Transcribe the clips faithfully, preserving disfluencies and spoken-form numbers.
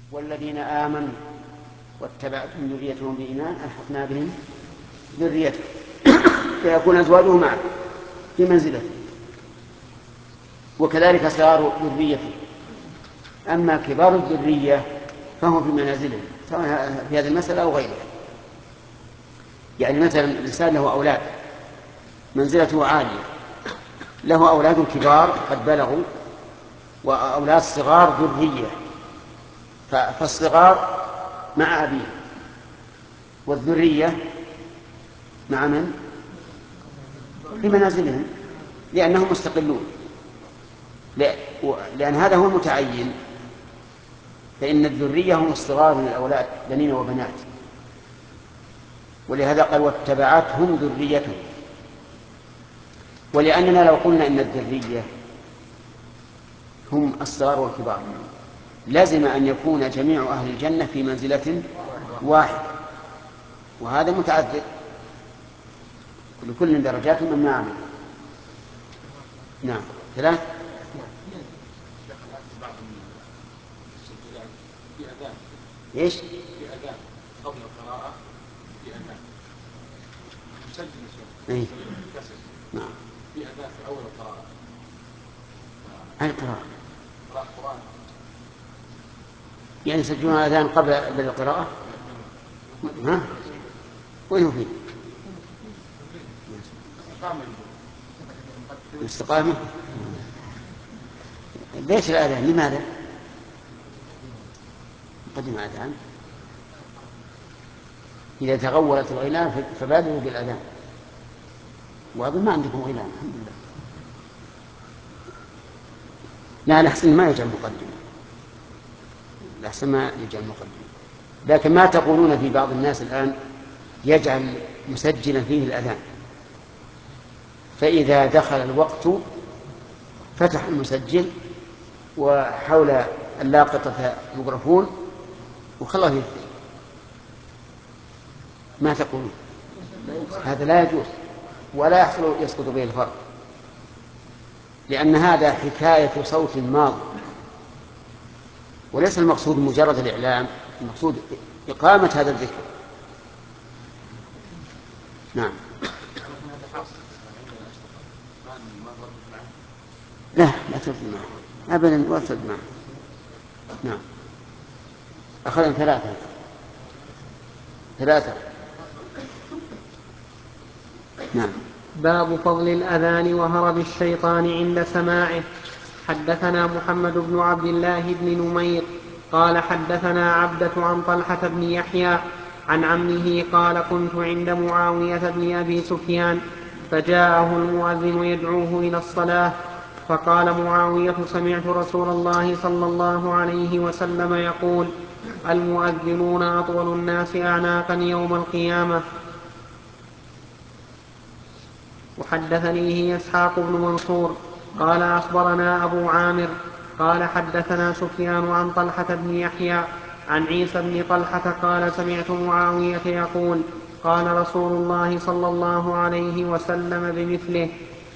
والذين آمنوا واتبعتهم ذريتهم بإيمان ألحقنا بهم ذريتهم فيكون أزواجه معه في منزلته، وكذلك صغار ذريته. أما كبار الذرية فهم في منازلهم سواء في هذه المسألة أو غيرها. يعني مثلا الإنسان له أولاد منزلته عالية، له أولاد كبار قد بلغوا وأولاد صغار ذرية، فالصغار مع أبيه والذرية مع من؟ في منازلهم لأنهم مستقلون، لأن هذا هو المتعين، فإن الذرية هم الصغار من الأولاد بنين وبنات، ولهذا قال واتبعتهم ذريتهم. ولأننا لو قلنا إن الذرية هم الصغار والكبار لازم أن يكون جميع أهل الجنة في منزلة واحدة، وهذا متعذر، لكل درجات مما عمل. نعم. ثلاث ايش؟ في أذان قبل القراءة، في أذان مسجل اي كسر. نعم. في أذان في أول القراءة. أي قراءة؟ قراءة القرآن. يعني يسجلون أذان قبل القراءة؟ ها؟ وين هو فيه؟ الاستقامة. ليش الأذان؟ لماذا؟ قدم الأذان إذا تغولت الغيلان فبادروا بالأذان، وأظن ما عندكم غيلان الحمد لله. لا الأحسن ما يجعل مقدمة، الأحسن ما يجعل مقدمة. لكن ما تقولون في بعض الناس الآن يجعل مسجلا فيه الأذان، فإذا دخل الوقت فتح المسجل وحول اللاقطة ميكروفون وخلاه يفتح. ما تقولون؟ هذا لا يجوز ولا يحصل يسقط به الفرق، لأن هذا حكاية صوت ماضي، وليس المقصود مجرد الإعلام، المقصود إقامة هذا الذكر. نعم. لا لا ترد معه أبدا، ولا ترد معه. نعم. أخذنا ثلاثة ثلاثة نعم. باب فضل الأذان وهرب الشيطان عند سماعه. حدثنا محمد بن عبد الله بن نمير قال حدثنا عبدة عن طلحة بن يحيى عن عمه قال كنت عند معاوية بن أبي سفيان فجاءه المؤذن يدعوه إلى الصلاة، فقال معاوية سمعت رسول الله صلى الله عليه وسلم يقول المؤذنون أطول الناس أعناقا يوم القيامة. وحدثنيه إسحاق بن منصور قال أخبرنا أبو عامر قال حدثنا سفيان عن طلحة بن يحيى عن عيسى بن طلحة قال سمعت معاوية يقول قال رسول الله صلى الله عليه وسلم بمثله.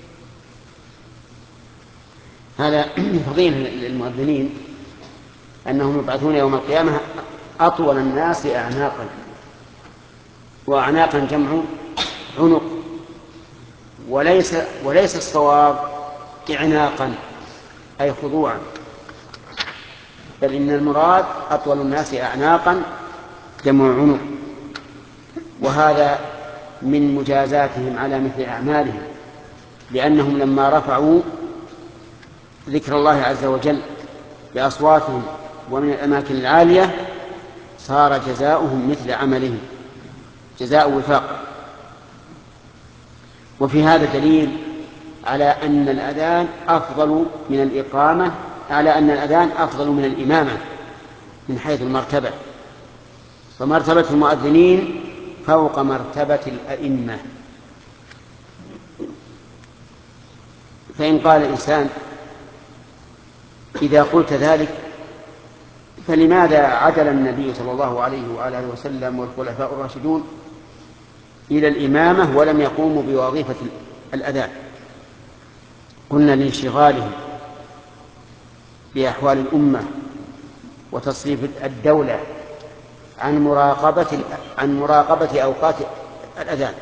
هذا فضيلة للمؤذنين أنهم يبعثون يوم القيامة أطول الناس أعناقا، وأعناقا جمع عنق، وليس وليس الصواب إعناقا أي خضوعا، بل إن المراد أطول الناس أعناقا جمع عنق، وهذا من مجازاتهم على مثل أعمالهم، لأنهم لما رفعوا ذكر الله عز وجل بأصواتهم ومن الأماكن العالية صار جزاؤهم مثل عملهم جزاء وفاق. وفي هذا دليل على أن الأذان أفضل من الإقامة، على أن الأذان أفضل من الإمامة من حيث المرتبة، فمرتبة المؤذنين فوق مرتبة الأئمة. فإن قال الإنسان إذا قلت ذلك فلماذا عدل النبي صلى الله عليه وآله وسلم والخلفاء الراشدون إلى الإمامة ولم يقوموا بوظيفة الأذان؟ قلنا لانشغالهم بأحوال الأمة وتصريف الدولة عن مراقبة عن مراقبة أوقات الأذان.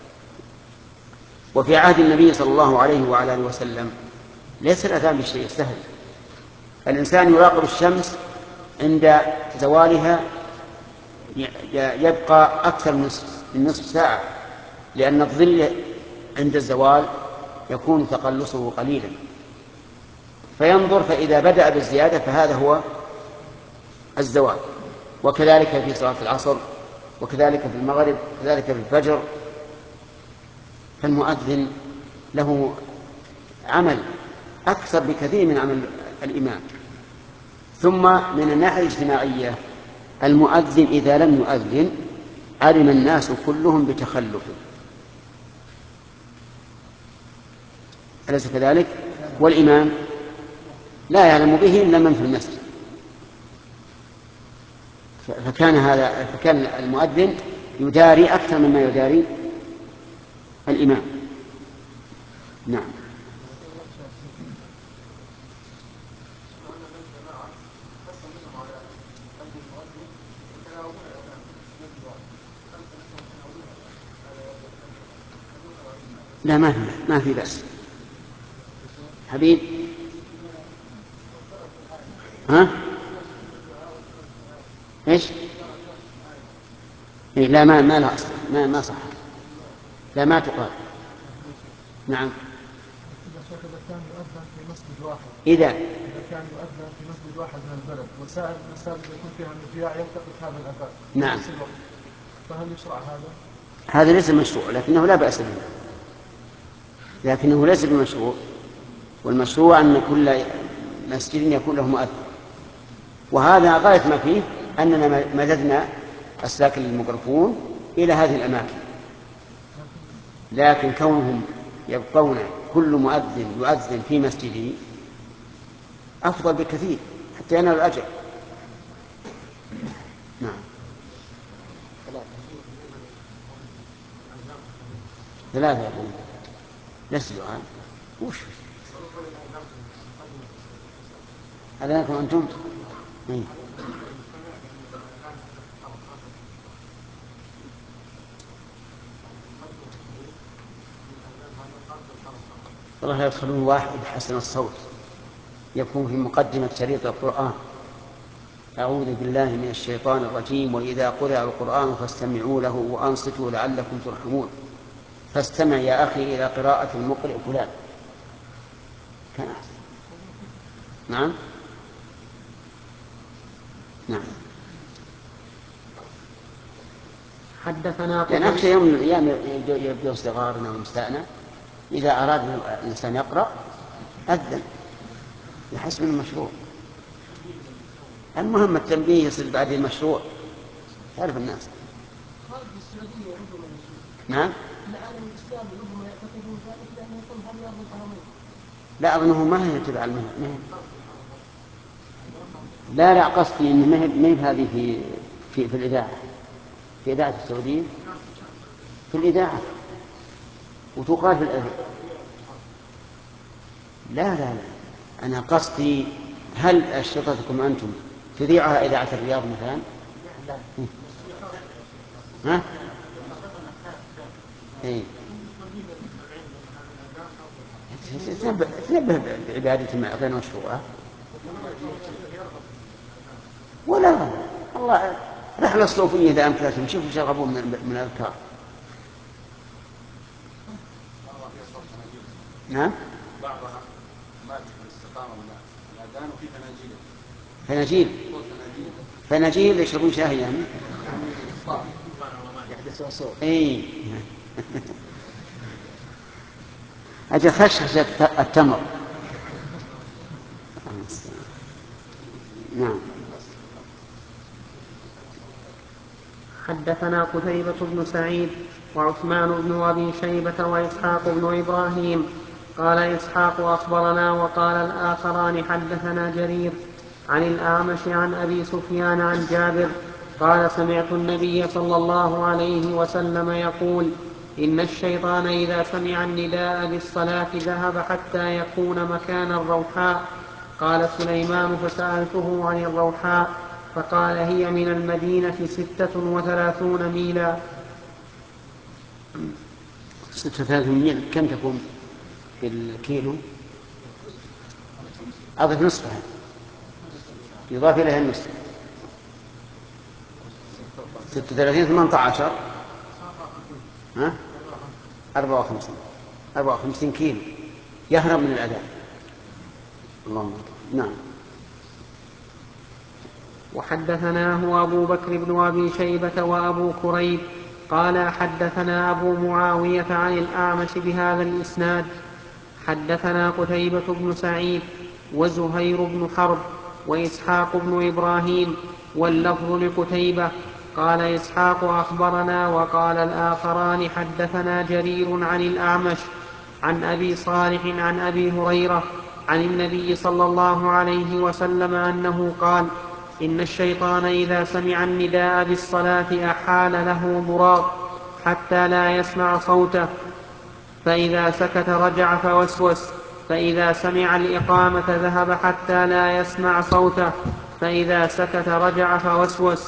وفي عهد النبي صلى الله عليه وعلى آله وسلم ليس الأذان بشيء سهل. الإنسان يراقب الشمس عند زوالها يبقى أكثر من نصف ساعة، لأن الظل عند الزوال يكون تقلصه قليلا، فينظر فإذا بدأ بالزيادة فهذا هو الزوال. وكذلك في صلاة العصر، وكذلك في المغرب، وكذلك في الفجر. فالمؤذن له عمل أكثر بكثير من عمل الإمام. ثم من الناحية الاجتماعية المؤذن إذا لم يؤذن علم الناس كلهم بتخلفه، أليس كذلك؟ والإمام لا يعلم به إلا من في المسجد. فكان هذا فكان المؤذن يداري أكثر مما يداري الإمام. نعم. لا ما في ما في بأس حبيب. ها ايش؟ إيه لا ما ما لا أصل ما ما صح، لا ما تقال. نعم. إذا كان يؤذن في مسجد واحد إذا إذا كان يؤذن في مسجد واحد من البلد وسائر المساجد يكون فيها مذياع يلتقط هذا الأذان نعم، في نفس الوقت، فهل يشرع هذا؟ هذا ليس مشروع، لكنه لا بأس به، لكنه ليس بمشروع. والمشروع أن كل مسجد يكون له مؤذن، وهذا غاية ما فيه أننا مددنا أسلاك الميكروفون إلى هذه الأماكن. لكن كونهم يبقون كل مؤذن يؤذن في مسجده أفضل بكثير حتى ينال الأجر. نعم. ثلاثة يقول لست دعاء وش هذا لكم أنتم؟ إيه؟ والله لا يدخلون واحد حسن الصوت يكون في مقدمة شريط القرآن: أعوذ بالله من الشيطان الرجيم وإذا قرأ القرآن فاستمعوا له وأنصتوا لعلكم ترحمون. فاستمع يا أخي إلى قراءة المقرئ فلان. كان أحسن. نعم نعم. حدثنا يعني أخشى يوم من الأيام يبدو صغارنا ومستاءنا إذا أراد الإنسان يقرأ أذن يحسب المشروع. المهم التنبيه يصير بعد المشروع تعرف الناس. نعم. لا أظنه ما هي تبع المهنة. لا لا قصدي إن ما هي هذه في في في الإذاعة، في إذاعة السعودية، في الإذاعة وتقال في الأذان. لا لا لا أنا قصدي هل أشرطتكم أنتم تذيعها إذاعة الرياض مثلا؟ ها؟ إيه. تنبه بعبادة غير مشروعة ولا الله. رحلة صوفية إذا أمكنتم شوفوا شغبوا من الأذكار. نعم. بعضها ما في الاستقامة الأذان وفي فناجيل. فناجيل فناجيل يشربون شاهي يعني يحدث صوت. اي اجل خشخشة التمر. نعم. حدثنا قتيبة بن سعيد وعثمان بن أبي شيبة وإسحاق بن إبراهيم. قال إسحاق أخبرنا وقال الآخران حدثنا جرير عن الأعمش عن أبي سفيان عن جابر قال سمعت النبي صلى الله عليه وسلم يقول: إن الشيطان إذا سمع النداء للصلاة ذهب حتى يكون مكان الروحاء. قال سليمان فسألته عن الروحاء فقال هي من المدينة ستة وثلاثون ميلا. ستة وثلاثون ميل كم تكون بالكيلو؟ أضف نصفها يضاف إليها النصف. ستة وثلاثين ثمانية عشر ها أربعة وخمسين أربعة وخمسين كيلو يهرب من الأذان. اللهم نعم. وحدثناه أبو بكر بن أبي شيبة وأبو كريب قال حدثنا أبو معاوية عن الأعمش بهذا الإسناد. حدثنا قتيبة بن سعيد وزهير بن حرب وإسحاق بن إبراهيم واللفظ لقتيبة قال إسحاق أخبرنا وقال الآخران حدثنا جرير عن الأعمش عن أبي صالح عن أبي هريرة عن النبي صلى الله عليه وسلم أنه قال إن الشيطان إذا سمع النداء بالصلاة أحال له ضراط حتى لا يسمع صوته، فإذا سكت رجع فوسوس، فإذا سمع الإقامة ذهب حتى لا يسمع صوته، فإذا سكت رجع فوسوس.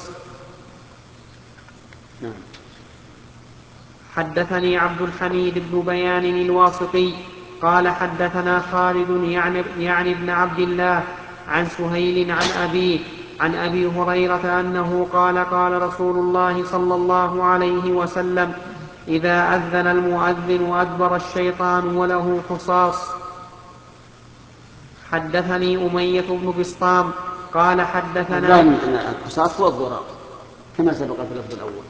حدثني عبد الحميد بن بيان الواسطي قال حدثنا خالد يعني, يعني ابن عبد الله عن سهيل عن أبيه عن أبي هريرة أنه قال قال رسول الله صلى الله عليه وسلم إذا أذن المؤذن أدبر الشيطان وله حصاص. حدثني أمية بن بسطام قال حدثنا الحصاص هو الضراط كما سبق في اللفظ الأول.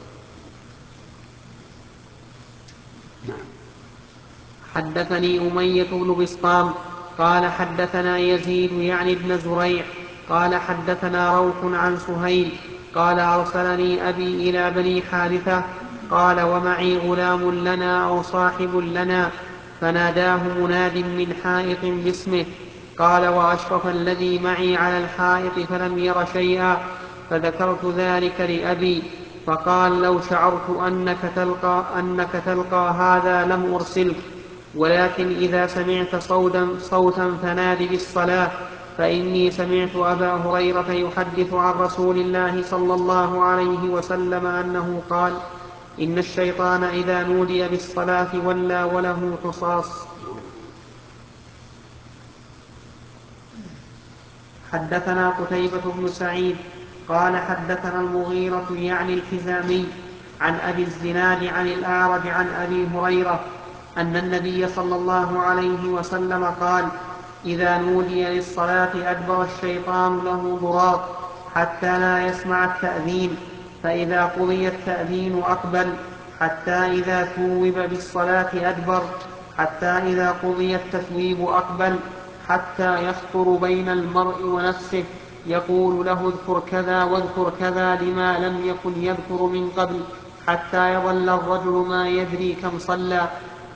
حدثني أمية بن بسطام قال حدثنا يزيد يعني ابن زريع قال حدثنا روح عن سهيل قال أرسلني أبي إلى بني حارثة قال ومعي غلام لنا أو صاحب لنا فناداه مناد من حائط باسمه قال وأشرف الذي معي على الحائط فلم ير شيئا فذكرت ذلك لأبي فقال لو شعرت أنك تلقى, أنك تلقى هذا لم أرسلك ولكن إذا سمعت صوتا, صوتا فنادي بالصلاة فإني سمعت أبا هريرة يحدث عن رسول الله صلى الله عليه وسلم أنه قال إن الشيطان إذا نودي بالصلاة ولى وله حصاص. حدثنا قتيبة بن سعيد قال حدثنا المغيرة يعني الحزامي عن أبي الزناد عن الأعرج عن أبي هريرة أن النبي صلى الله عليه وسلم قال إذا نودي للصلاة أدبر الشيطان له ضراط حتى لا يسمع التأذين فإذا قضي التأذين أقبل حتى إذا ثوب بالصلاة أدبر حتى إذا قضي التثويب أقبل حتى يخطر بين المرء ونفسه يقول له اذكر كذا واذكر كذا لما لم يكن يذكر من قبل حتى يظل الرجل ما يدري كم صلى.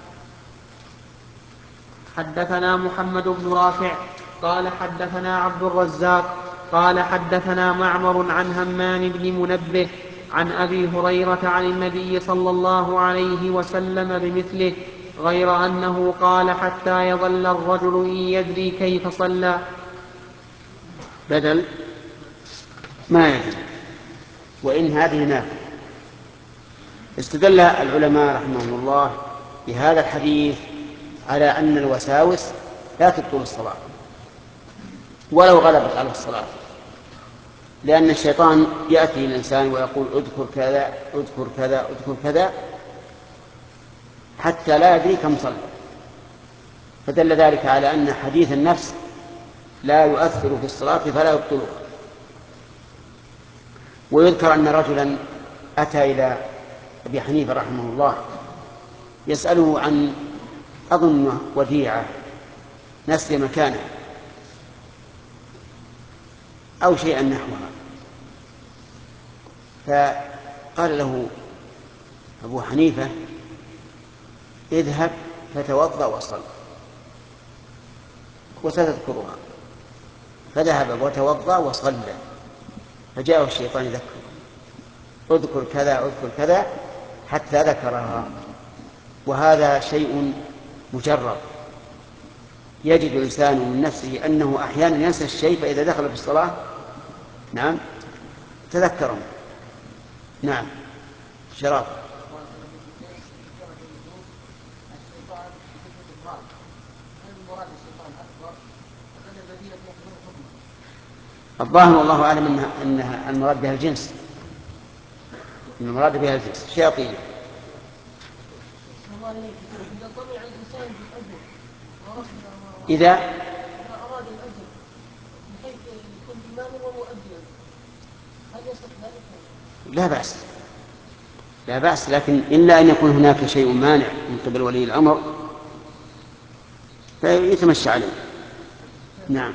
حدثنا محمد بن رافع قال حدثنا عبد الرزاق قال حدثنا معمر عن همام بن منبه عن أبي هريرة عن النبي صلى الله عليه وسلم بمثله غير أنه قال حتى يظل الرجل إن يدري كيف صلى بدل ما يدري وإن هذه نافلة. استدل العلماء رحمهم الله بهذا الحديث على أن الوساوس لا تبطل الصلاة ولو غلبت على الصلاة، لأن الشيطان يأتي الإنسان ويقول اذكر كذا اذكر كذا اذكر كذا حتى لا يدري كم صلى، فدل ذلك على أن حديث النفس لا يؤثر في الصلاة فلا يبطلها. ويذكر أن رجلا أتى إلى أبي حنيفة رحمه الله يسأله عن أظن وديعة نسي مكانه أو شيئا نحوها، فقال له أبو حنيفة اذهب فتوضأ وصل وستذكرها، فذهب وتوضأ وصلى، فجاءه الشيطان يذكره اذكر كذا اذكر كذا حتى ذكرها، وهذا شيء مجرب يجد الإنسان من نفسه أنه أحيانا ينسى الشيء، فإذا دخل في الصلاة نعم تذكره. نعم شراب. الظاهر والله أعلم أنها, أنها المراد بها الجنس، إن المراد بها الجنس شياطين. إذا أراد الأجر بحيث يكون إماما ومؤذنا هل يصح ذلك؟ لا بأس لا بأس، لكن إلا أن يكون هناك شيء مانع من قبل ولي الأمر فيتمشى عليه. نعم.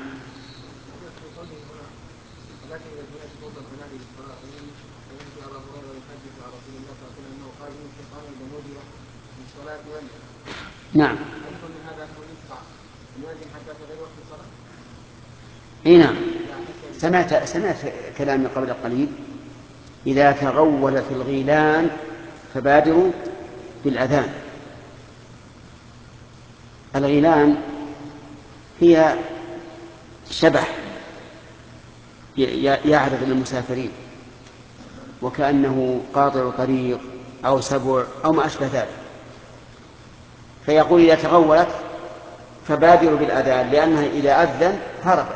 نعم. اي نعم. سمعت سمعت كلامي قبل قليل: إذا تغول في الغيلان فبادروا بالأذان. الغيلان هي شبح يعرض للمسافرين وكأنه قاطع طريق أو سبع أو ما أشبه ذلك، فيقول إذا تغولت فبادروا بالأذان لأنها إذا أذن هربت.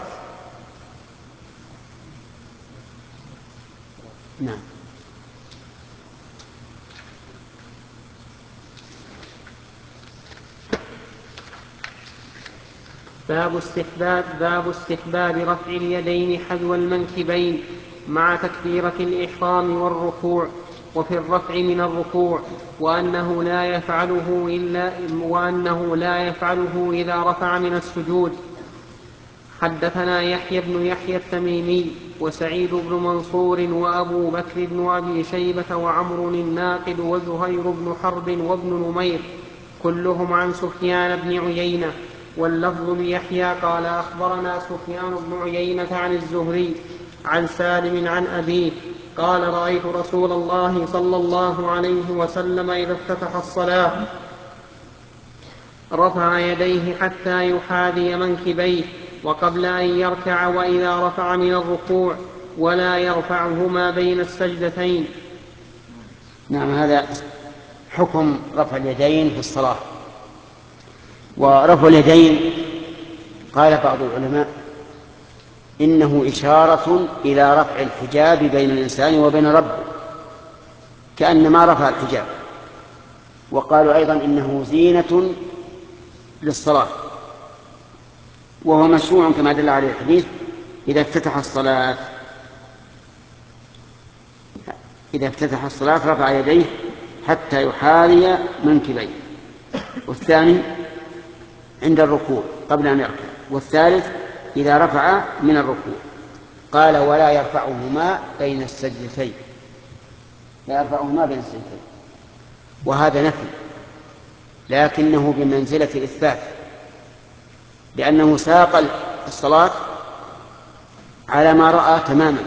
نعم. باب استحباب باب استحباب رفع اليدين حذو المنكبين مع تكبيرة الإحرام والركوع، وفي الرفع من الركوع، وأنه لا يفعله إلا وأنه لا يفعله إذا رفع من السجود. حدثنا يحيى بن يحيى التميمي وسعيد بن منصور وأبو بكر بن أبي شيبة وعمر الناقد وزهير بن حرب وابن نمير كلهم عن سفيان بن عيينة، واللفظ ليحيى قال أخبرنا سفيان بن عيينة عن الزهري عن سالم عن أبيه قال رأيت رسول الله صلى الله عليه وسلم إذا افتتح الصلاة رفع يديه حتى يحاذي منكبيه وقبل أن يركع، وإذا رفع من الركوع ولا يرفعهما بين السجدتين. نعم. هذا حكم رفع اليدين في الصلاة. ورفع اليدين قال بعض العلماء إنه إشارة إلى رفع الحجاب بين الإنسان وبين ربه، كأنما رفع الحجاب. وقالوا أيضا إنه زينة للصلاة، وهو مشروع كما دل عليه الحديث: إذا افتتح الصلاة إذا افتتح الصلاة رفع يديه حتى يحاذي منكبيه. والثاني عند الركوع قبل أن يركع، والثالث إذا رفع من الركوع. قال ولا يرفعهما بين السجدتين، لا يرفعهما بين السجدتين، وهذا نفي لكنه بمنزلة الإثبات، لأنه ساق الصلاة على ما رأى تماما.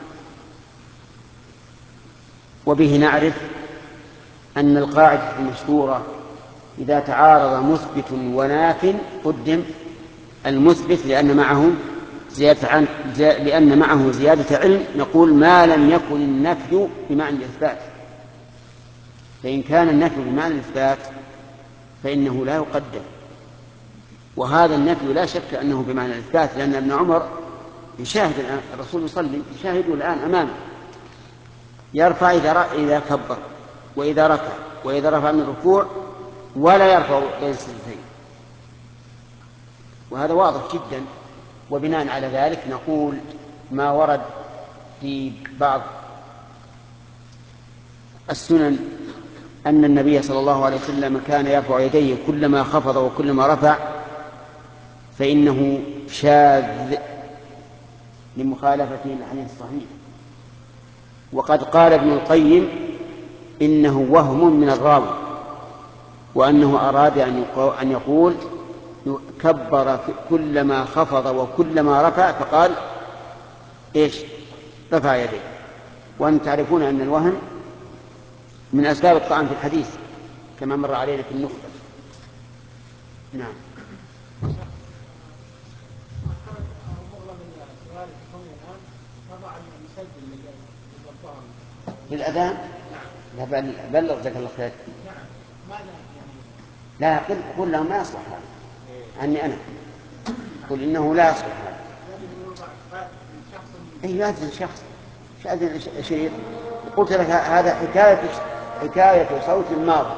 وبه نعرف أن القاعدة المشهورة إذا تعارض مثبت وناف قدم المثبت لأن معه زيادة عن لأن معه زيادة علم. نقول ما لم يكن النفي بمعنى الإثبات، فإن كان النفي بمعنى الإثبات فإنه لا يقدم، وهذا النفي لا شك أنه بمعنى الإثبات، لأن ابن عمر يشاهد الآن الرسول يصلي، يشاهده الآن أمامه، يرفع إذا كبر وإذا ركع وإذا رفع من الركوع، ولا يرفع بين السجدتين، وهذا واضح جدا. وبناء على ذلك نقول ما ورد في بعض السنن أن النبي صلى الله عليه وسلم كان يرفع يديه كلما خفض وكلما رفع فإنه شاذ لمخالفته للحديث الصحيح. وقد قال ابن القيم إنه وهم من الراوي، وأنه أراد أن يقول كبر كلما خفض وكلما رفع، فقال إيش؟ رفع يديه. وأن تعرفون أن الوهم من أسباب الطعن في الحديث كما مر علينا في النخبة. نعم. في الأذان؟ لا بل بلغ جزاك الله خير. لا قل قل لهم ما يصلح هذا عني أنا، قل إنه لا يصلح هذا. أي يأذن شخص يأذن شريط. قلت لك هذا حكاية حكاية صوت ماضي.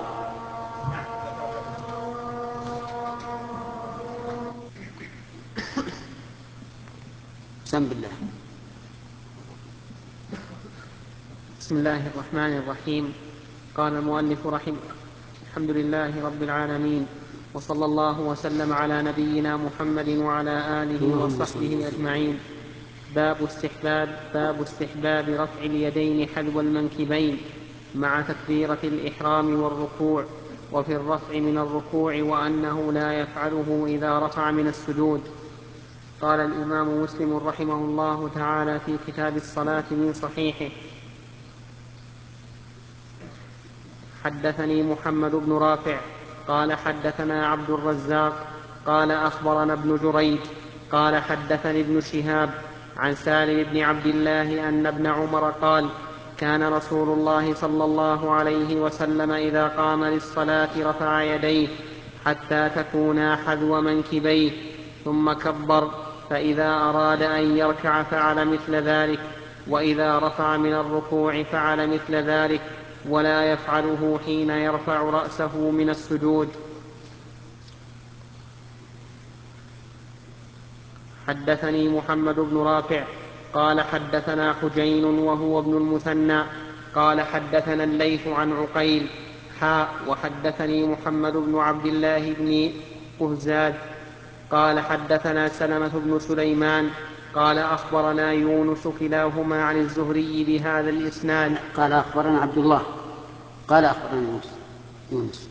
بسم الله. بسم الله الرحمن الرحيم. قال المؤلف رحمه الحمد لله رب العالمين، وصلى الله وسلم على نبينا محمد وعلى آله وصحبه أجمعين. باب استحباب باب استحباب رفع اليدين حذو المنكبين مع تكبيرة الإحرام والركوع، وفي الرفع من الركوع وأنه لا يفعله إذا رفع من السجود. قال الإمام مسلم رحمه الله تعالى في كتاب الصلاة من صحيحه: حدثني محمد بن رافع قال حدثنا عبد الرزاق قال أخبرنا ابن جريج قال حدثني ابن شهاب عن سالم بن عبد الله أن ابن عمر قال: كان رسول الله صلى الله عليه وسلم إذا قام للصلاة رفع يديه حتى تكونا حذو منكبيه ثم كبر، فإذا أراد أن يركع فعل مثل ذلك، وإذا رفع من الركوع فعل مثل ذلك، ولا يفعله حين يرفع رأسه من السجود. حدثني محمد بن رافع قال حدثنا حجين وهو ابن المثنى قال حدثنا الليث عن عقيل حاء وحدثني محمد بن عبد الله بن قهزاد قال حدثنا سلمة بن سليمان قال أخبرنا يونس كلاهما عن الزهري بهذا الإسناد. قال أخبرنا عبد الله قال أخبرنا يونس يونس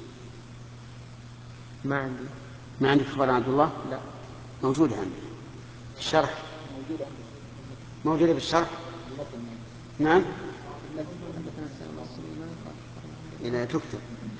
ما عندي ما عندك أخبرنا عبد الله؟ لا موجودة عندي الشرح موجودة بالشرح. نعم إلى تكتب.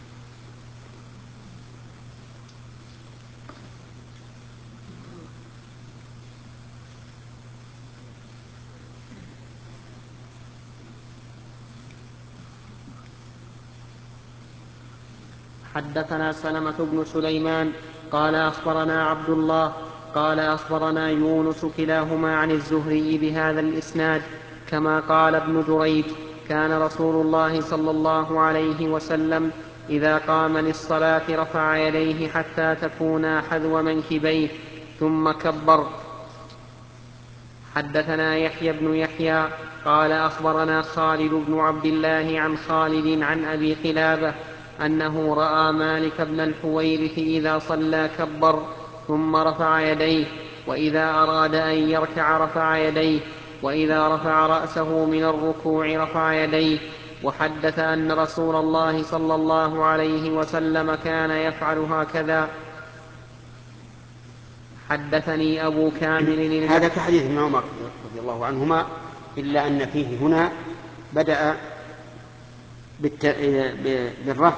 حدثنا سلمة بن سليمان قال أخبرنا عبد الله قال أخبرنا يونس كلاهما عن الزهري بهذا الإسناد كما قال ابن جريج: كان رسول الله صلى الله عليه وسلم إذا قام للصلاة رفع يديه حتى تكونا حذو منكبيه ثم كبر. حدثنا يحيى بن يحيى قال أخبرنا خالد بن عبد الله عن خالد عن أبي قلابة أنه رأى مالك بن الحويرث إذا صلى كبر ثم رفع يديه، وإذا أراد أن يركع رفع يديه، وإذا رفع رأسه من الركوع رفع يديه. وحدث أن رسول الله صلى الله عليه وسلم كان يفعل هكذا. حدثني أبو كامل. هذا كحديث ابن عمر رضي الله عنهما، إلا أن فيه هنا بدأ بالرفع.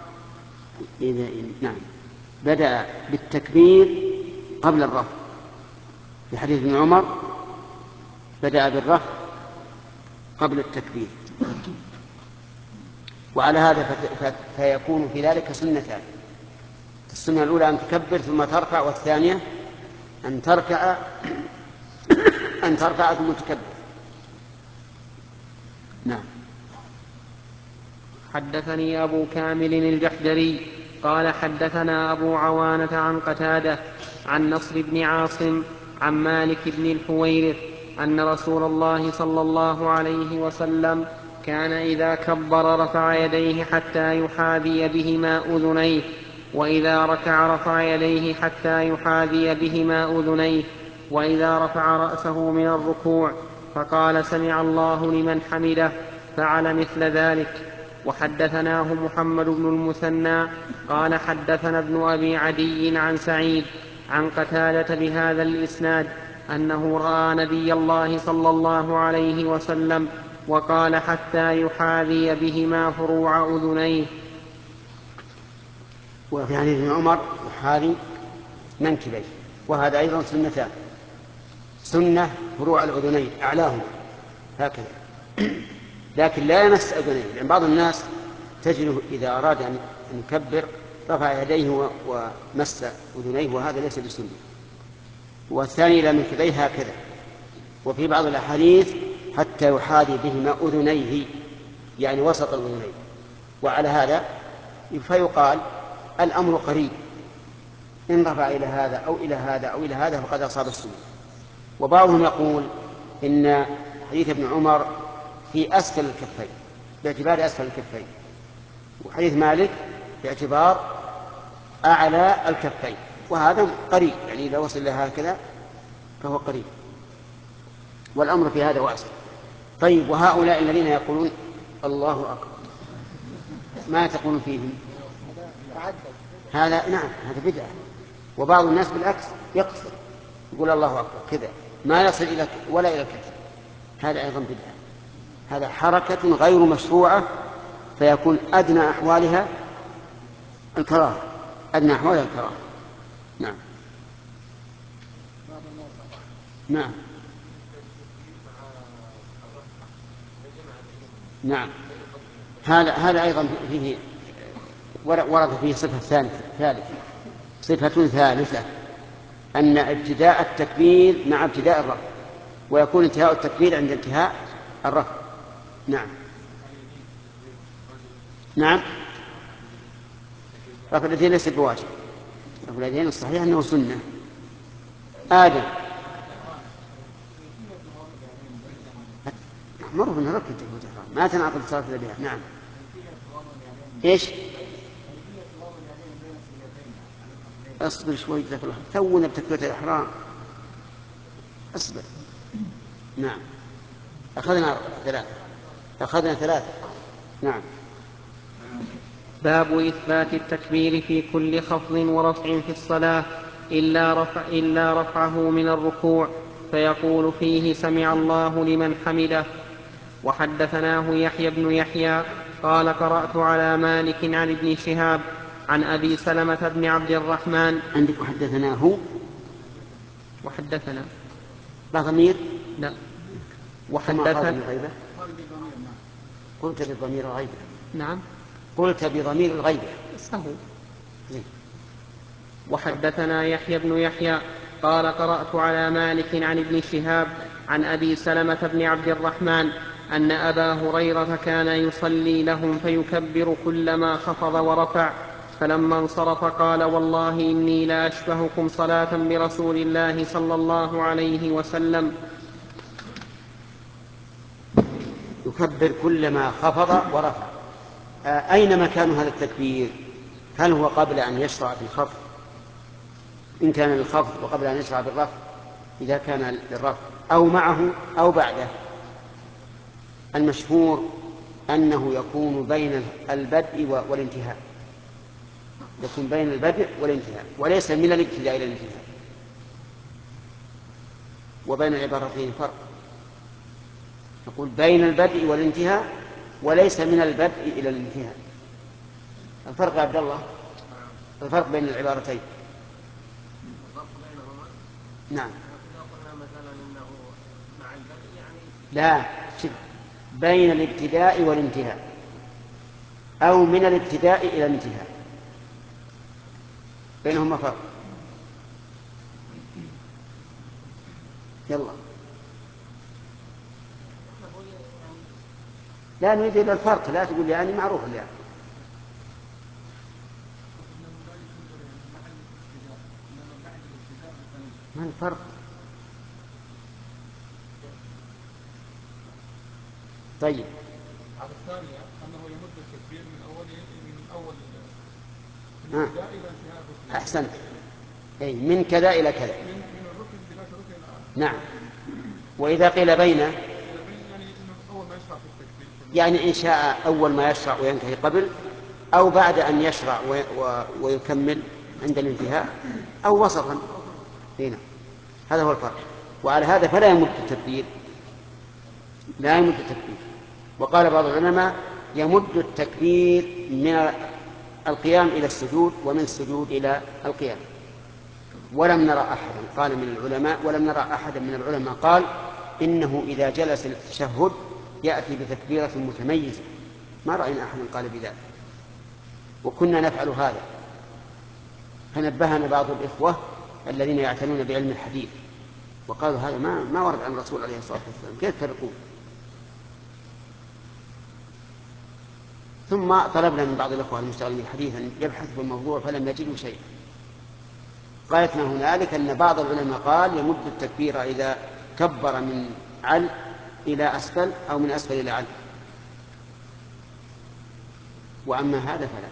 نعم بدأ بالتكبير قبل الرفع. في حديث ابن عمر بدأ بالرفع قبل التكبير، وعلى هذا فيكون في ذلك سنتان: السنة الأولى أن تكبر ثم تركع، والثانية أن تركع أن تركع ثم تكبر. نعم. حدثني أبو كامل الجحدري قال حدثنا أبو عوانة عن قتادة عن نصر بن عاصم عن مالك بن الحويرث أن رسول الله صلى الله عليه وسلم كان إذا كبر رفع يديه حتى يحاذي بهما أذنيه، وإذا ركع رفع يديه حتى يحاذي بهما أذنيه، وإذا رفع رأسه من الركوع فقال: سمع الله لمن حمده، فعل مثل ذلك. وحدثناه محمد بن المثنى قال حدثنا ابن أبي عدي عن سعيد عن قتادة بهذا الإسناد أنه رأى نبي الله صلى الله عليه وسلم وقال: حتى يحاذي بهما فروع أذنيه. وفي حديث ابن عمر يحاذي منكبيه، وهذا أيضا سنتان: سنة فروع الأذنين أعلاهما هكذا، لكن لا يمس أذنيه، لأن بعض الناس تجده إذا أراد أن يكبر رفع يديه ومس أذنيه، وهذا ليس بسنة. والثاني إلى منكبيه هكذا. وفي بعض الأحاديث حتى يحاذي بهما أذنيه، يعني وسط الأذنين. وعلى هذا فيقال الأمر قريب، إن رفع إلى هذا أو إلى هذا أو إلى هذا فقد أصاب السنة. وبعضهم يقول إن حديث ابن عمر في أسفل الكفين باعتبار أسفل الكفين، وحديث مالك باعتبار أعلى الكفين، وهذا قريب، يعني إذا وصل لها هكذا فهو قريب، والأمر في هذا واسع. طيب، وهؤلاء الذين يقولون الله أكبر ما تقولون فيهم؟ هذا نعم هذا بدعة. وبعض الناس بالعكس يقصر يقول الله أكبر كذا ما يصل إلى ولا إلى الكتف، هذا أيضا بدعة. هذا حركة غير مشروعة، فيكون أدنى أحوالها الكراهة، أدنى أحوالها الكراهة. نعم نعم نعم هذا هذا أيضا فيه ورد فيه صفة ثالثة صفة ثالثة أن ابتداء التكبير مع ابتداء الرفع، ويكون انتهاء التكبير عند انتهاء الرفع. نعم نعم رفع اليدين ليس بواجب، رفع اليدين الصحيح أنه سنة. آدم معروف أنه ركن تكبيرة الإحرام ما تنعقد الصلاة إلا بها. نعم إيش؟ اصبر شوي ذاك الله تونا بتكبيرة الإحرام اصبر. نعم أخذنا ثلاثة أخذنا ثلاثة نعم. باب إثبات التكبير في كل خفض ورفع في الصلاة إلا, رفع إلا رفعه من الركوع، فيقول فيه سمع الله لمن حمده. وحدثناه يحيى بن يحيى قال قرأت على مالك عن ابن شهاب عن أبي سلمة بن عبد الرحمن. عندك وحدثناه وحدثنا لا ضمير؟ لا وحدثنا قلت بضمير الغيبة. نعم قلت بضمير الغيبة سهو. وحدثنا يحيى بن يحيى قال قرأت على مالك عن ابن شهاب عن أبي سلمة بن عبد الرحمن أن أبا هريرة كان يصلي لهم فيكبر كلما خفض ورفع، فلما انصرف قال والله إني لا أشبهكم صلاة برسول الله صلى الله عليه وسلم. يكبر كلما خفض ورفع. أين مكان هذا التكبير؟ هل هو قبل أن يشرع في الخفض إن كان للخفض، وقبل أن يشرع بالرفع إذا كان للرفع، أو معه أو بعده؟ المشهور أنه يكون بين البدء والانتهاء، يكون بين البدء والانتهاء وليس من الابتداء إلى الانتهاء، وبين العبارتين فرق. نقول بين البدء والانتهاء وليس من البدء إلى الانتهاء. الفرق يا عبد الله، الفرق بين العبارتين. نعم لا شف. بين الابتداء والانتهاء أو من الابتداء إلى الانتهاء، بينهما فرق. يلا لا نريد إلا الفرق، لا تقول يعني معروف يعني. ما الفرق؟ طيب على الثانية أنه يمد التكبير من أول من أول من آه. الابتداء إلى انتهاء الركن. أحسنت. أي من كذا إلى كذا. من من الركن بداية الركن. نعم. وإذا قيل بين يعني إنه أول ما يشرع في التكبير، يعني إن شاء أول ما يشرع وينتهي قبل، أو بعد أن يشرع ويكمل عند الانتهاء، أو وسطا. هنا هذا هو الفرق. وعلى هذا فلا يمد التكبير، لا يمد التكبير. وقال بعض العلماء يمد التكبير من القيام إلى السجود ومن السجود إلى القيام. ولم نرى أحدا قال من العلماء ولم نرى أحدا من العلماء قال إنه إذا جلس التشهد يأتي بتكبيرة متميزة، ما رأينا أحد قال بذلك، وكنا نفعل هذا. فنبهنا بعض الإخوة الذين يعتنون بعلم الحديث وقالوا هذا ما ما ورد عن الرسول عليه الصلاة والسلام، كيف تفرقون؟ ثم طلبنا من بعض الإخوة المشتغلين بالحديث أن يبحثوا في الموضوع فلم يجدوا شيء. غايتنا هنالك أن بعض العلماء قال يمد التكبير إذا كبر من عل إلى أسفل أو من أسفل إلى عل، وأما هذا فلا.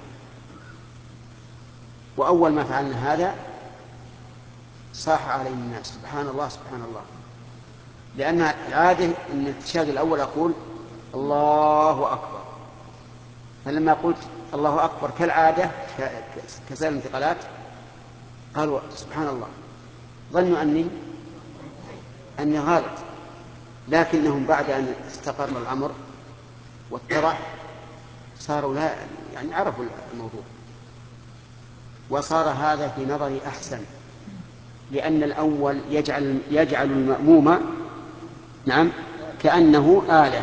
وأول ما فعلنا هذا صاح علينا الناس سبحان الله سبحان الله، لأن العادة أن التشهد الأول أقول الله أكبر، فلما قلت الله أكبر كالعادة كسائر الانتقالات قالوا سبحان الله، ظنوا أني أني غالط، لكنهم بعد أن استقر الأمر واتضح صاروا لا يعني عرفوا الموضوع، وصار هذا في نظري أحسن، لأن الأول يجعل يجعل المأموم نعم كأنه آلة،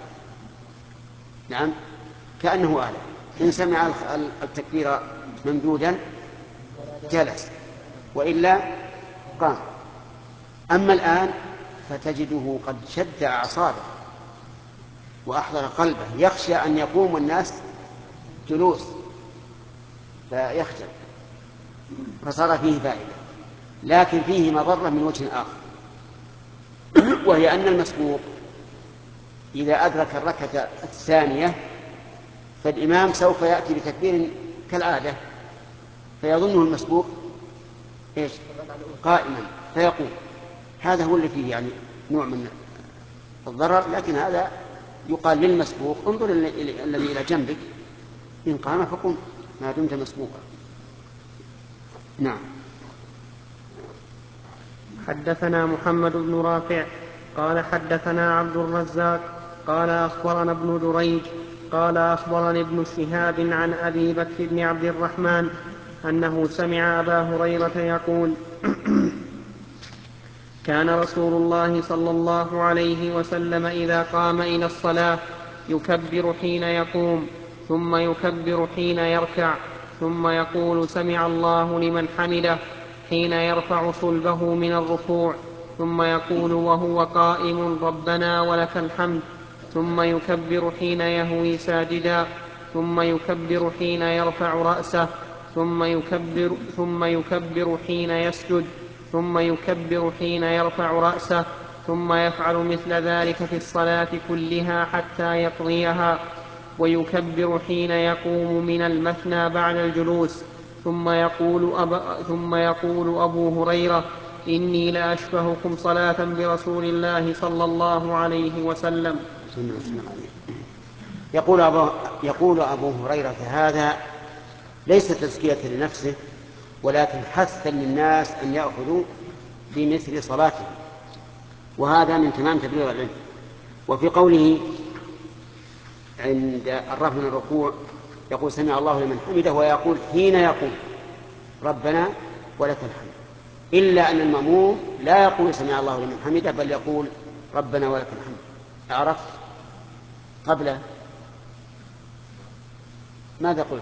نعم كأنه آلة، إن سمع التكبير ممدودا جلس وإلا قام. أما الآن فتجده قد شد أعصابه وأحضر قلبه، يخشى أن يقوم الناس جلوس فيخجل، فصار فيه فائدة، لكن فيه مضرة من وجه آخر، وهي أن المسبوق إذا أدرك الركعة الثانية فالإمام سوف يأتي بتكبير كالعادة فيظنه المسبوق إيش؟ قائما فيقوم. هذا هو اللي فيه يعني نوع من الضرر، لكن هذا يقال للمسبوق انظر الذي إلى جنبك، إن قام فقم ما دمت مسبوقا. نعم. حدثنا محمد بن رافع قال حدثنا عبد الرزاق قال أخبرنا ابن جريج قال أخبرني ابن شهاب عن أبي بكر بن عبد الرحمن أنه سمع أبا هريرة يقول كان رسول الله صلى الله عليه وسلم إذا قام إلى الصلاة يكبر حين يقوم ثم يكبر حين يركع ثم يقول سمع الله لمن حمده حين يرفع صلبه من الركوع ثم يقول وهو قائم ربنا ولك الحمد ثم يكبر حين يهوي ساجدا ثم يكبر حين يرفع رأسه ثم يكبر, ثم يكبر حين يسجد ثم يكبر حين يرفع رأسه ثم يفعل مثل ذلك في الصلاة كلها حتى يقضيها ويكبر حين يقوم من المثنى بعد الجلوس ثم يقول, أب... ثم يقول أبو هريرة إني لأشبهكم صلاة برسول الله صلى الله عليه وسلم. يقول أبو, يقول أبو هريرة هذا ليس تزكية لنفسه ولكن حثا للناس أن يأخذوا بمثل صلاته، وهذا من تمام تبليغ العلم. وفي قوله عند الرفع من الركوع يقول سمع الله لمن حمده ويقول حين يقول ربنا ولك الحمد، إلا أن المأموم لا يقول سمع الله لمن حمده بل يقول ربنا ولك الحمد. أعرفت قبل ماذا قلت؟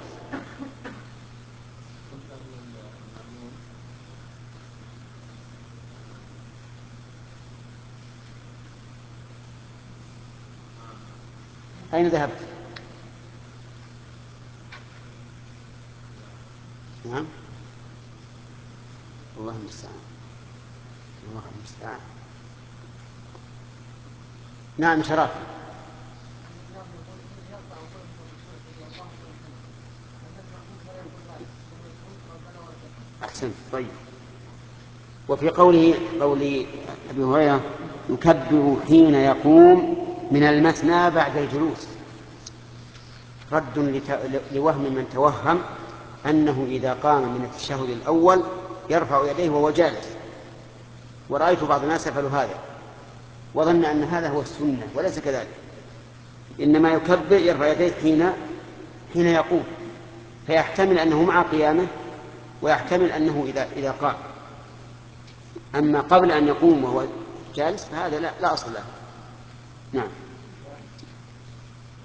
أين ذهبت؟ نعم الله المستعان الله المستعان. نعم شرف. أحسن. طيب. وفي قوله قول أبي هريرة يكبر حين يقوم من المثنى بعد الجلوس رد لوهم من توهم أنه إذا قام من التشهد الأول يرفع يديه وهو جالس، ورأيت بعض الناس يفعل هذا وظن أن هذا هو السنة، وليس كذلك، إنما يكبر يرفع يديه حين حين يقوم، فيحتمل أنه مع قيامه ويحتمل أنه إذا إذا قام. أما قبل أن يقوم وهو جالس فهذا لا, لا أصل له. نعم.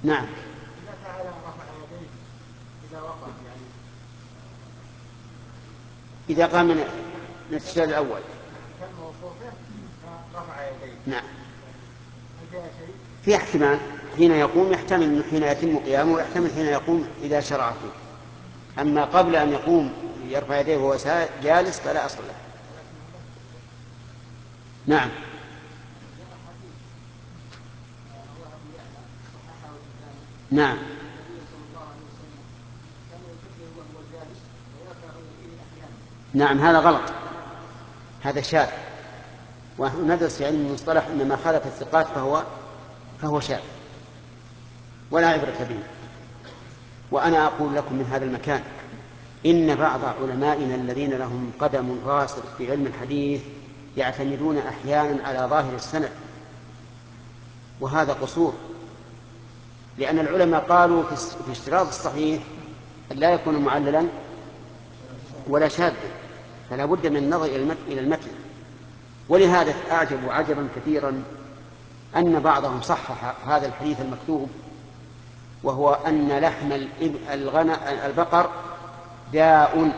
نعم. إذا فعل رفع يديه إذا وقف يعني إذا قام من من السجود الأول تم وقوفه رفع يديه. نعم. هل فيها شيء؟ في احتمال حين يقوم، يحتمل أنه حين يتم قيامه، ويحتمل حين يقوم إذا شرع فيه. أما قبل أن يقوم يرفع يديه وهو جالس فلا أصل له. نعم. نعم. نعم هذا غلط، هذا شاذ، وندرس في علم المصطلح أن ما خالف الثقات فهو فهو شاذ ولا عبرة به. وأنا أقول لكم من هذا المكان إن بعض علمائنا الذين لهم قدم راسخ في علم الحديث يعتمدون أحيانا على ظاهر السند، وهذا قصور، لأن العلماء قالوا في اشتراط الصحيح أن لا يكون معللا ولا شاذا، فلا بد من النظر إلى المتن. ولهذا أعجب عجبا كثيرا أن بعضهم صحح هذا الحديث المكتوب، وهو أن لحم البقر داء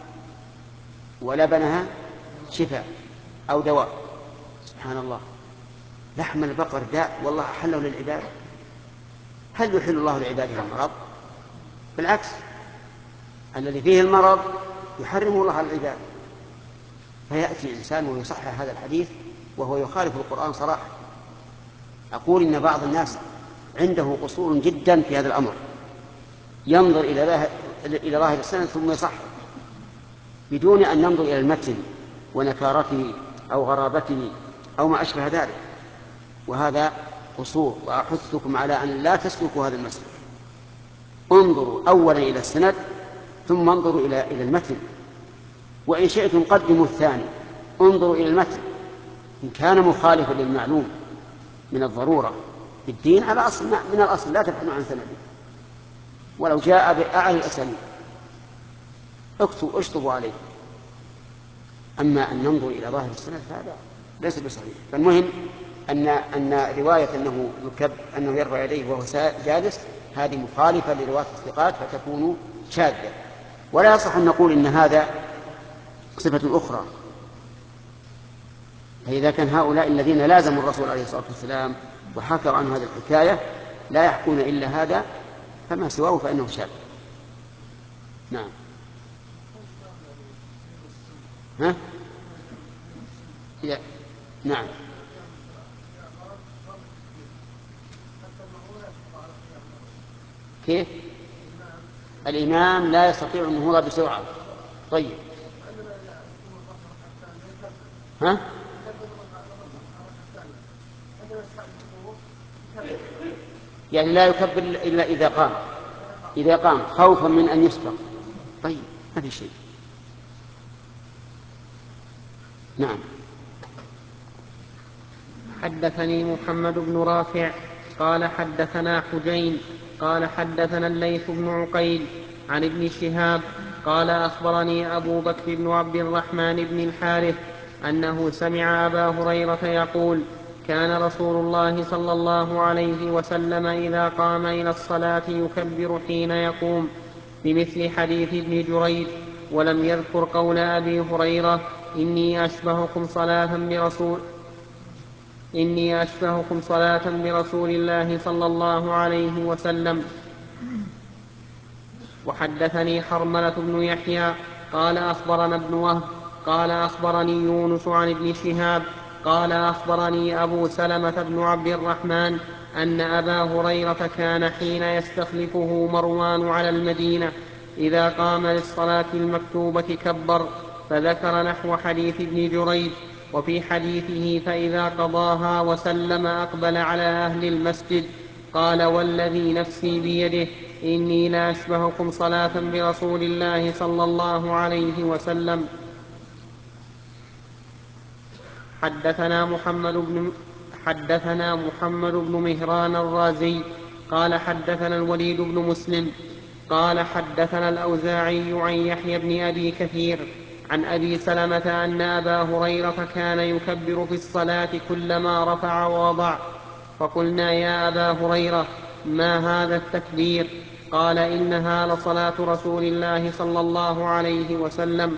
ولبنها شفاء أو دواء. سبحان الله، لحم البقر داء والله أحله للعباد. هل يحل الله لعباده المرض؟ بالعكس، الذي فيه المرض يحرمه الله على العباد. فيأتي إنسان ويصحح هذا الحديث وهو يخالف القرآن صراحة. أقول إن بعض الناس عنده قصور جدا في هذا الأمر، ينظر إلى ظاهر السند ثم يصحح بدون أن ننظر إلى المتن ونكارته أو غرابته أو ما أشبه ذلك، وهذا قصور. وأحثكم على أن لا تسلكوا هذا المسلك. انظروا أولا إلى السند ثم انظروا إلى إلى المتن، وإن شئتم قدموا الثاني، انظروا إلى المتن. إن كان مخالفا للمعلوم من الضرورة في الدين على أصل من الأصل لا تبحثوا عن سنده، ولو جاء بأعلى الأسانيد اكتبوا اشطبوا عليه. أما أن ننظر إلى ظاهر السند فهذا ليس بصحيح. فالمهم أن أن رواية أنه يكب أنه يرفع يديه وهو جالس هذه مخالفة لرواية الثقات فتكون شاذة، ولا يصح أن نقول إن هذا صفة أخرى. فإذا كان هؤلاء الذين لازموا الرسول عليه الصلاة والسلام وحكوا عن هذه الحكاية لا يحكون إلا هذا، فما سواه فإنه شاذ. نعم. ها؟ نعم. كيف؟ الإمام لا يستطيع النهوض بسرعة. طيب. ها؟ يعني لا يكبر إلا إذا قام إذا قام خوفا من أن يسبق. طيب ما في شيء. نعم. حدثني محمد بن رافع قال حدثنا حجين قال حدثنا الليث بن عقيل عن ابن شهاب قال أخبرني أبو بكر بن عبد الرحمن بن الحارث أنه سمع أبا هريرة يقول كان رسول الله صلى الله عليه وسلم إذا قام إلى الصلاة يكبر حين يقوم بمثل حديث ابن جريج، ولم يذكر قول أبي هريرة إني أشبهكم صلاة برسول إني أشبهكم صلاة برسول الله صلى الله عليه وسلم. وحدثني حرملة بن يحيى قال أخبرنا ابن وهب قال أخبرني يونس عن ابن شهاب قال أخبرني أبو سلمة بن عبد الرحمن أن أبا هريرة كان حين يستخلفه مروان على المدينة إذا قام للصلاة المكتوبة كبر، فذكر نحو حديث ابن جريج. وفي حديثه فإذا قضاها وسلم أقبل على أهل المسجد قال والذي نفسي بيده إني لا أشبهكم صلاة برسول الله صلى الله عليه وسلم. حدثنا محمد بن حدثنا محمد بن مهران الرازي قال حدثنا الوليد بن مسلم قال حدثنا الأوزاعي عن يحيى بن أبي كثير عن أبي سلمة أن أبا هريرة كان يكبر في الصلاة كلما رفع ووضع. فقلنا يا أبا هريرة ما هذا التكبير؟ قال إنها لصلاة رسول الله صلى الله عليه وسلم.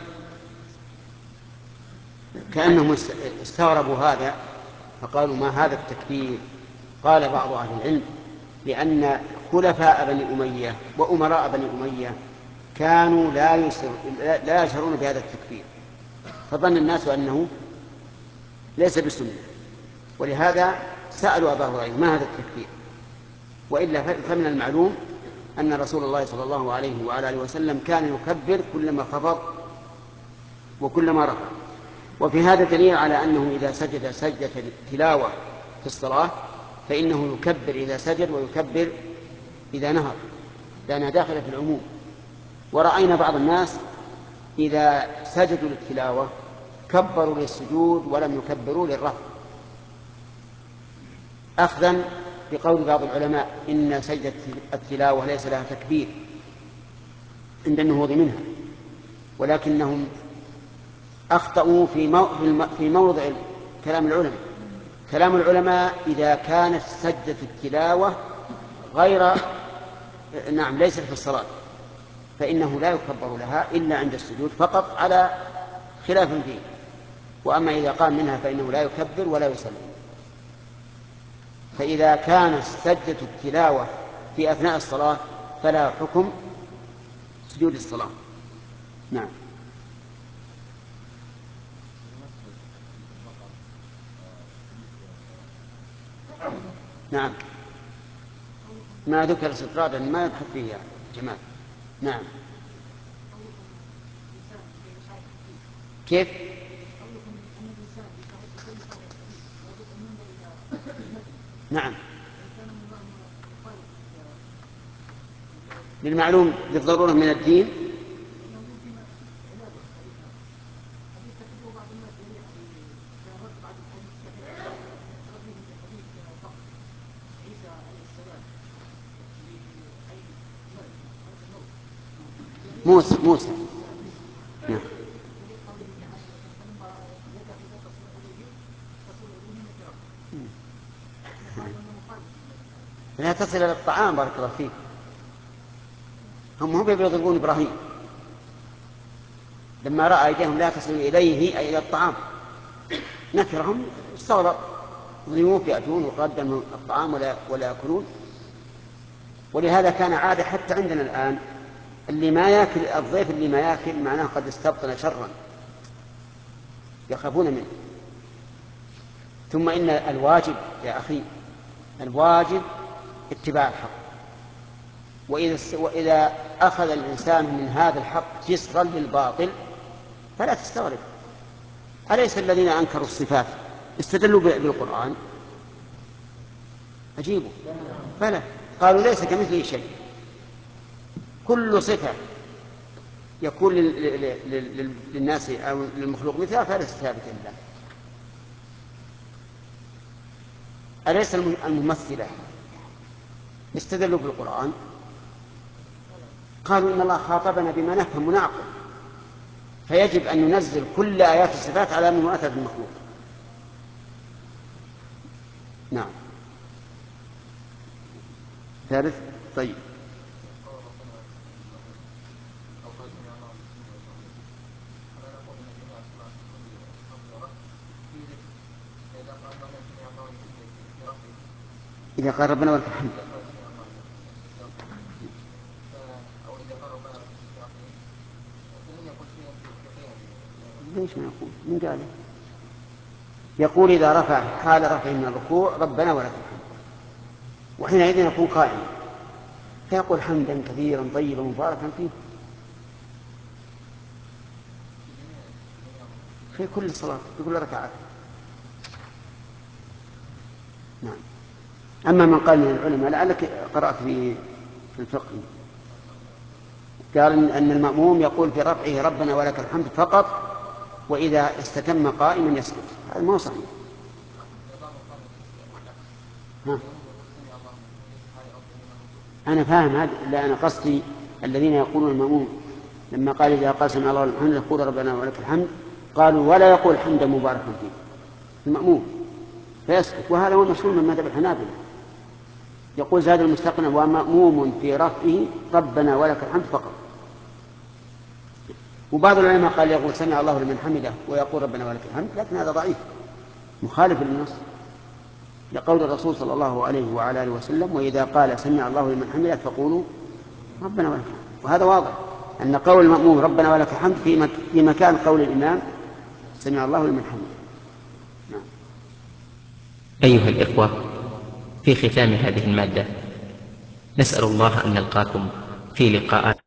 كأنهم استغربوا هذا فقالوا ما هذا التكبير. قال بعض أهل العلم لأن خلفاء بني أمية وأمراء بني أمية كانوا لا يسر لا يشعرون بهذا التكبير، فظن الناس أنه ليس بسنة، ولهذا سألوا أبا هريرة ما هذا التكبير. وإلا فمن المعلوم أن رسول الله صلى الله عليه وعلى آله وسلم كان يكبر كلما خفض وكلما رفع. وفي هذا دليل على أنه إذا سجد سجدة تلاوة في الصلاة فإنه يكبر إذا سجد ويكبر إذا نهض، لأنها داخلة في العموم. ورأينا بعض الناس إذا سجدوا للتلاوة كبروا للسجود ولم يكبروا للرفع، أخذا بقول بعض العلماء إن سجدة التلاوة ليس لها تكبير عند النهوض منها، ولكنهم أخطأوا في موضع كلام العلماء. كلام العلماء إذا كانت سجدة التلاوة غير نعم ليست في الصلاة فإنه لا يكبر لها إلا عند السجود فقط على خلاف فيه، وأما إذا قام منها فإنه لا يكبر ولا يسلم. فإذا كانت سجدة التلاوة في أثناء الصلاة فلا حكم سجود الصلاة. نعم. نعم ما ذكر استطرادا ما يبحث فيه يا جماعة. نعم. كيف؟ نعم للمعلوم بالضرورة من الدين. موسى موسى نعم. لا تصل إلى الطعام بارك الله فيك. هم هم يضربون إبراهيم لما رأى أيديهم لا تصل إليه أي إلى الطعام نكرهم استغرب ضيوف يأتون وقدموا الطعام ولا ولا يأكلون. ولهذا كان عادة حتى عندنا الآن اللي ما يأكل الضيف اللي ما يأكل معناه قد استبطن شرا يخافون منه. ثم إن الواجب يا أخي الواجب اتباع الحق، وإذا, وإذا أخذ الإنسان من هذا الحق جسرا للباطل فلا تستغرب. أليس الذين أنكروا الصفات استدلوا بالقرآن؟ أجيبوا فلا قالوا ليس كمثله شيء. كل صفة يكون للناس أو للمخلوق مثلها فليس ثابتا لله. أليس الممثلة استدلوا بالقرآن قالوا إن الله خاطبنا بما نفهم ونعقل فيجب أن ننزل كل آيات الصفات على مماثلة المخلوق. نعم. ثالث طيب إذا قال ربنا ولك الحمد ليش ما يقول؟ من قاله؟ يقول إذا رفع حال رفعه من الركوع ربنا ولك الحمد وحينئذ يكون قائما فيقول حمدا كثيرا طيبا مباركا فيه في كل صلاة في كل ركعة. نعم. أما من قال من العلماء لعلك قرأت في الفقه قال أن المأموم يقول في رفعه ربنا ولك الحمد فقط وإذا استتم قائما يسكت. هذا ما هو صحيح. ها. أنا فاهم هذا لا أنا قصدي الذين يقولون المأموم لما قال إذا قال سمع الله الحمد يقول ربنا ولك الحمد قالوا ولا يقول حمدا مباركا فيه المأموم فيسكت. وهذا هو المشهور من مذهب الحنابلة يقول زاد المستقنع ومأموم في رفعه ربنا ولك الحمد فقط. وبعض العلماء قال يقول سمع الله لمن حمده ويقول ربنا ولك الحمد، لكن هذا ضعيف مخالف للنص لقول الرسول صلى الله عليه وعلى آله وسلم وإذا قال سمع الله لمن حمده فقولوا ربنا ولك الحمد. وهذا واضح أن قول المأموم ربنا ولك الحمد في مكان قول الإمام سمع الله لمن حمده. نعم. أيها الإخوة، في ختام هذه المادة نسأل الله أن نلقاكم في لقاءات